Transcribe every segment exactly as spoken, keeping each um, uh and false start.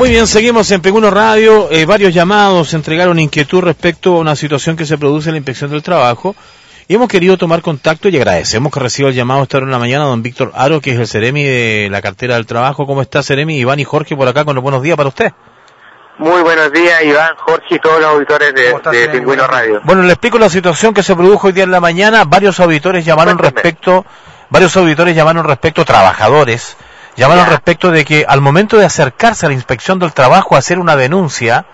Muy bien, seguimos en P uno Radio. Eh, varios llamados entregaron inquietud respecto a una situación que se produce en la Inspección del Trabajo y hemos querido tomar contacto y agradecemos que reciba el llamado esta hora en la mañana don Víctor Haro, que es el Seremi de la cartera del trabajo. ¿Cómo está, Seremi? Iván y Jorge por acá con los buenos días para usted. Muy buenos días, Iván, Jorge y todos los auditores de, de Pingüino Radio. Bueno, le explico la situación que se produjo hoy día en la mañana. Varios auditores llamaron Cuéntame. respecto, varios auditores llamaron respecto, trabajadores, llamaron ya. respecto de que al momento de acercarse a la Inspección del Trabajo a hacer una denuncia,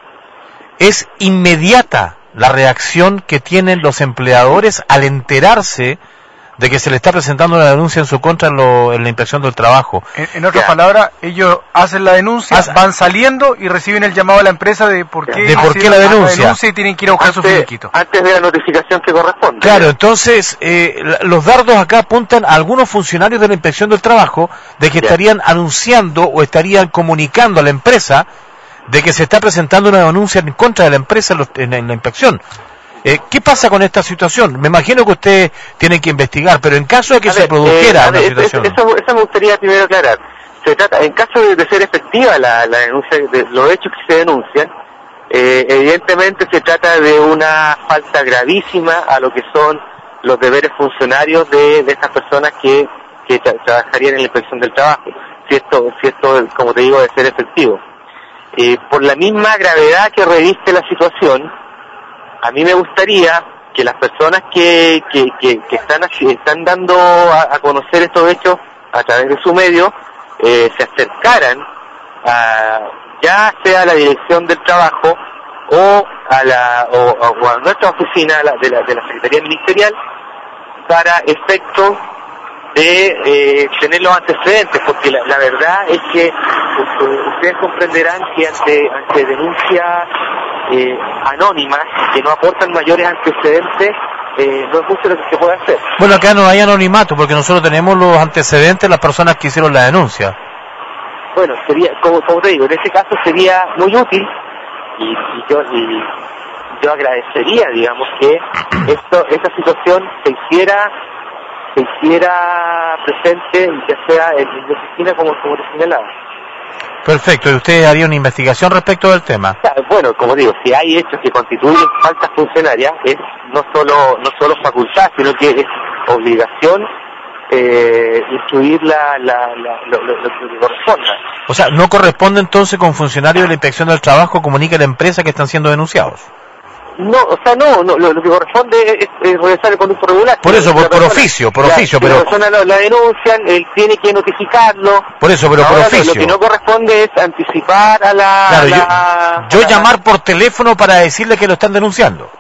es inmediata la reacción que tienen los empleadores al enterarse de que se le está presentando una denuncia en su contra en, lo, en la Inspección del Trabajo. En, en otras palabras, ellos hacen la denuncia, Haz, van saliendo y reciben el llamado de la empresa de por qué, de por qué la denuncia. la denuncia y tienen que ir a buscar antes, su finiquito. Antes de la notificación que corresponde. Claro, entonces eh, los dardos acá apuntan a algunos funcionarios de la Inspección del Trabajo de que ya. estarían anunciando o estarían comunicando a la empresa de que se está presentando una denuncia en contra de la empresa en, los, en, en la inspección. Eh, ¿Qué pasa con esta situación? Me imagino que ustedes tienen que investigar, pero en caso de que a se ver, produjera eh, una ver, situación... Eso, eso me gustaría primero aclarar. Se trata, en caso de, de ser efectiva la, la denuncia, de los hechos que se denuncian, eh, evidentemente se trata de una falta gravísima a lo que son los deberes funcionarios de, de estas personas que, que tra trabajarían en la Inspección del Trabajo, si esto, si esto como te digo, de ser efectivo. Eh, por la misma gravedad que reviste la situación, a mí me gustaría que las personas que, que, que, que están, están dando a, a conocer estos hechos a través de su medio, eh, se acercaran a, ya sea a la Dirección del Trabajo o a la o, o a nuestra oficina de la, de la Secretaría Ministerial para efecto de eh, tener los antecedentes, porque la, la verdad es que pues, ustedes comprenderán que ante, ante denuncias eh, anónimas que no aportan mayores antecedentes, eh, no es mucho lo que se puede hacer. Bueno, acá no hay anonimato porque nosotros tenemos los antecedentes de las personas que hicieron la denuncia. Bueno, sería, como, como te digo, en este caso sería muy útil y, y yo y yo agradecería, digamos, que esto esta situación se hiciera se hiciera presente, ya sea en la oficina como, como te señalaba. Perfecto, ¿y usted haría una investigación respecto del tema? Bueno, como digo, si hay hechos que constituyen faltas funcionarias, es no solo no solo facultad, sino que es obligación eh, instruir la, la, la, lo, lo, lo que corresponda. O sea, ¿no corresponde entonces con funcionarios de la Inspección del Trabajo comunique a la empresa que están siendo denunciados? No, o sea, no, no lo, lo que corresponde es, es realizar el conducto regular. Por eso, por, por oficio, por la, oficio, si pero... la persona la, la denuncian, él tiene que notificarlo. Por eso, pero Ahora, por oficio. Lo que no corresponde es anticipar a la... Claro, a la, yo, yo a llamar la, por teléfono para decirle que lo están denunciando.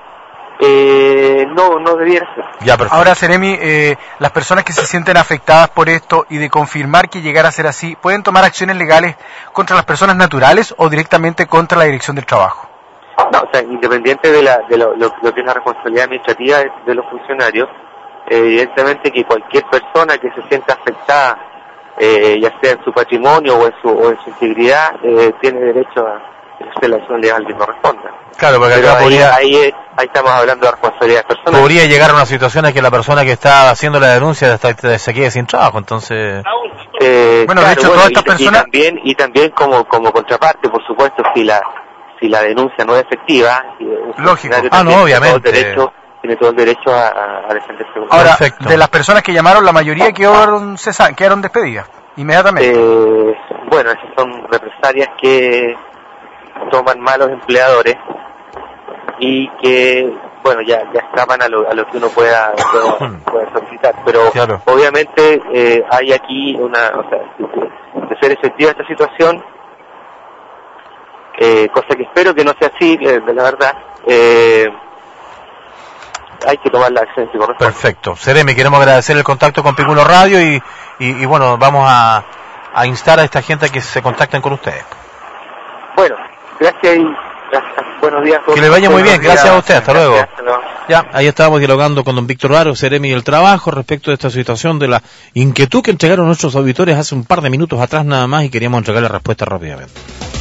Eh, no, no debiera ser. Ya, perfecto. Ahora, Seremi, eh, las personas que se sienten afectadas por esto y de confirmar que llegara a ser así, ¿pueden tomar acciones legales contra las personas naturales o directamente contra la Dirección del Trabajo? No, o sea, independiente de, la, de lo, lo, lo que es la responsabilidad administrativa de, de los funcionarios, eh, evidentemente que cualquier persona que se sienta afectada, eh, ya sea en su patrimonio o en su, o en su integridad, eh, tiene derecho a ejercer la acción legal que corresponda. Claro, porque Pero acá ahí, podría, ahí, ahí estamos hablando de responsabilidad personal. podría llegar a una situación en que la persona que está haciendo la denuncia hasta se quede sin trabajo, entonces... Eh, bueno, claro, de hecho, bueno, todas estas y, personas... y también, y también como, como contraparte, por supuesto, si la si la denuncia no es efectiva, un lógico, ah, no, obviamente. Tiene todo el derecho, tiene todo el derecho a, a defenderse. Ahora, perfecto. De las personas que llamaron, la mayoría quedaron, cesan, quedaron despedidas inmediatamente. Eh, bueno, esas son represalias que toman malos empleadores y que, bueno, ya ya escapan a lo, a lo que uno pueda, pueda, pueda solicitar. Pero claro. Obviamente eh, hay aquí una, o sea, de ser efectiva esta situación, Eh, cosa que espero que no sea así, eh, de la verdad, eh, hay que tomar la acción que corresponde. Perfecto. Seremi, queremos agradecer el contacto con P uno Radio y, y, y bueno, vamos a, a instar a esta gente a que se contacten con ustedes. Bueno, gracias y gracias. Buenos días. Que le vaya muy bien, gracias a usted, hasta luego. Hasta luego. Ya, ahí estábamos dialogando con don Víctor Haro, Seremi del Trabajo, respecto de esta situación de la inquietud que entregaron nuestros auditores hace un par de minutos atrás nada más y queríamos entregar la respuesta rápidamente.